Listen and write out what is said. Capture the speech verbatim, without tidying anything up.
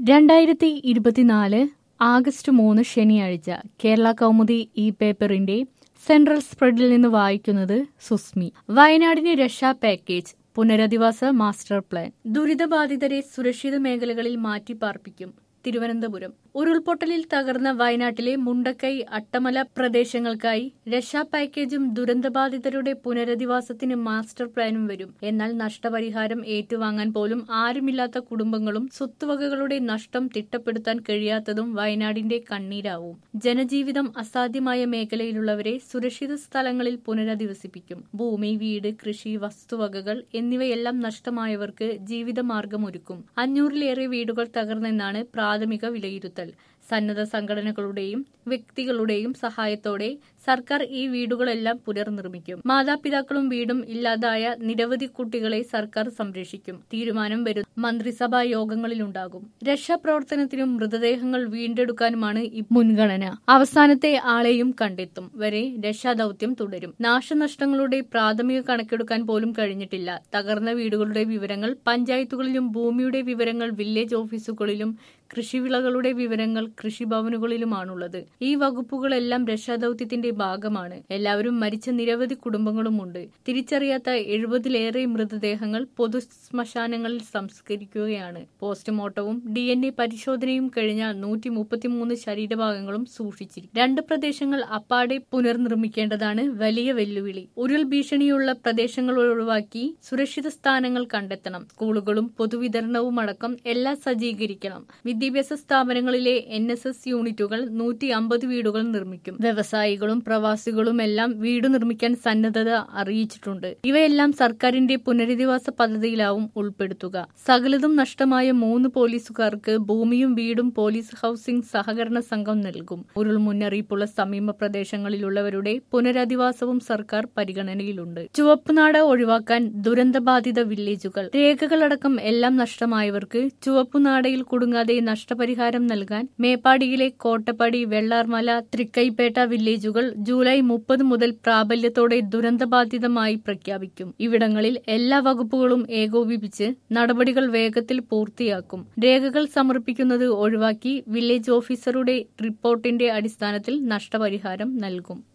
രണ്ടായിരത്തി ഇരുപത്തിനാല് ആഗസ്റ്റ് മൂന്ന് ശനിയാഴ്ച കേരള കൗമുദി ഈ പേപ്പറിന്റെ സെൻട്രൽ സ്പ്രെഡിൽ നിന്ന് വായിക്കുന്നത് സുസ്മി. വയനാടിന് രക്ഷാ പാക്കേജ്, പുനരധിവാസ മാസ്റ്റർ പ്ലാൻ. ദുരിതബാധിതരെ സുരക്ഷിത മേഖലകളിൽ മാറ്റിപ്പാർപ്പിക്കും. തിരുവനന്തപുരം. ഉരുൾപൊട്ടലിൽ തകർന്ന വയനാട്ടിലെ മുണ്ടക്കൈ, അട്ടമല പ്രദേശങ്ങൾക്കായി രക്ഷാ പാക്കേജും ദുരന്തബാധിതരുടെ പുനരധിവാസത്തിന് മാസ്റ്റർ പ്ലാനും വരും. എന്നാൽ നഷ്ടപരിഹാരം ഏറ്റുവാങ്ങാൻ പോലും ആരുമില്ലാത്ത കുടുംബങ്ങളും സ്വത്തുവകകളുടെ നഷ്ടം തിട്ടപ്പെടുത്താൻ കഴിയാത്തതും വയനാടിന്റെ കണ്ണീരാവും. ജനജീവിതം അസാധ്യമായ മേഖലയിലുള്ളവരെ സുരക്ഷിത സ്ഥലങ്ങളിൽ പുനരധിവസിപ്പിക്കും. ഭൂമി, വീട്, കൃഷി, വസ്തുവകകൾ എന്നിവയെല്ലാം നഷ്ടമായവർക്ക് ജീവിതമാർഗമൊരുക്കും. അഞ്ഞൂറിലേറെ വീടുകൾ തകർന്നെന്നാണ് പ്രാഥമിക വിലയിരുത്തൽ. സന്നദ്ധ സംഘടനകളുടെയും വ്യക്തികളുടെയും സഹായത്തോടെ സർക്കാർ ഈ വീടുകളെല്ലാം പുനർനിർമ്മിക്കും. മാതാപിതാക്കളും വീടും ഇല്ലാതായ നിരവധി കുട്ടികളെ സർക്കാർ സംരക്ഷിക്കും. തീരുമാനം വരും മന്ത്രിസഭാ യോഗങ്ങളിലുണ്ടാകും. രക്ഷാപ്രവർത്തനത്തിനും മൃതദേഹങ്ങൾ വീണ്ടെടുക്കാനുമാണ് മുൻഗണന. അവസാനത്തെ ആളെയും കണ്ടെത്തും വരെ രക്ഷാദൌത്യം തുടരും. നാശനഷ്ടങ്ങളുടെ പ്രാഥമിക കണക്കെടുക്കാൻ പോലും കഴിഞ്ഞിട്ടില്ല. തകർന്ന വീടുകളുടെ വിവരങ്ങൾ പഞ്ചായത്തുകളിലും ഭൂമിയുടെ വിവരങ്ങൾ വില്ലേജ് ഓഫീസുകളിലും കൃഷിവിളകളുടെ വിവരങ്ങൾ കൃഷിഭവനുകളിലുമാണുള്ളത്. ഈ വകുപ്പുകളെല്ലാം രക്ഷാദൌത്യത്തിന്റെ ഭാഗമാണ്. എല്ലാവരും മരിച്ച നിരവധി കുടുംബങ്ങളുമുണ്ട്. തിരിച്ചറിയാത്ത എഴുപതിലേറെ മൃതദേഹങ്ങൾ പൊതു ശ്മശാനങ്ങളിൽ സംസ്കരിക്കുകയാണ്. പോസ്റ്റ്മോർട്ടവും ഡി എൻ എ പരിശോധനയും കഴിഞ്ഞ നൂറ്റി മുപ്പത്തിമൂന്ന് ശരീരഭാഗങ്ങളും സൂക്ഷിച്ചിരിക്കും. രണ്ട് പ്രദേശങ്ങൾ അപ്പാടെ പുനർനിർമ്മിക്കേണ്ടതാണ് വലിയ വെല്ലുവിളി. ഉരുൾ ഭീഷണിയുള്ള പ്രദേശങ്ങൾ ഒഴിവാക്കി സുരക്ഷിത സ്ഥാനങ്ങൾ കണ്ടെത്തണം. സ്കൂളുകളും പൊതുവിതരണവും അടക്കം എല്ലാം സജ്ജീകരിക്കണം. വിദ്യാഭ്യാസ സ്ഥാപനങ്ങളിലെ എൻ എസ് എസ് യൂണിറ്റുകൾ നൂറ്റി അമ്പത് വീടുകൾ നിർമ്മിക്കും. വ്യവസായികളും പ്രവാസികളുമെല്ലാം വീട് നിർമ്മിക്കാൻ സന്നദ്ധത അറിയിച്ചിട്ടുണ്ട്. ഇവയെല്ലാം സർക്കാരിന്റെ പുനരധിവാസ പദ്ധതിയിലാവും ഉൾപ്പെടുത്തുക. സകലതും നഷ്ടമായ മൂന്ന് പോലീസുകാർക്ക് ഭൂമിയും വീടും പോലീസ് ഹൌസിംഗ് സഹകരണ സംഘം നൽകും. ഉരുൾ മുന്നറിയിപ്പുള്ള സമീപ പ്രദേശങ്ങളിലുള്ളവരുടെ പുനരധിവാസവും സർക്കാർ പരിഗണനയിലുണ്ട്. ചുവപ്പുനാട ഒഴിവാക്കാൻ ദുരന്തബാധിത വില്ലേജുകൾ. രേഖകളടക്കം എല്ലാം നഷ്ടമായവർക്ക് ചുവപ്പുനാടയിൽ കുടുങ്ങാതെ നഷ്ടപരിഹാരം നൽകാൻ മേപ്പാടിയിലെ കോട്ടപ്പടി, വെള്ളാർമല, തൃക്കൈപ്പേട്ട വില്ലേജുകൾ ജൂലൈ മുപ്പത് മുതൽ പ്രാബല്യത്തോടെ ദുരന്തബാധിതമായി പ്രഖ്യാപിക്കും. ഇവിടങ്ങളിൽ എല്ലാ വകുപ്പുകളും ഏകോപിപ്പിച്ച് നടപടികൾ വേഗത്തിൽ പൂർത്തിയാക്കും. രേഖകൾ സമർപ്പിക്കുന്നത് ഒഴിവാക്കി വില്ലേജ് ഓഫീസറുടെ റിപ്പോർട്ടിന്റെ അടിസ്ഥാനത്തിൽ നഷ്ടപരിഹാരം നൽകും.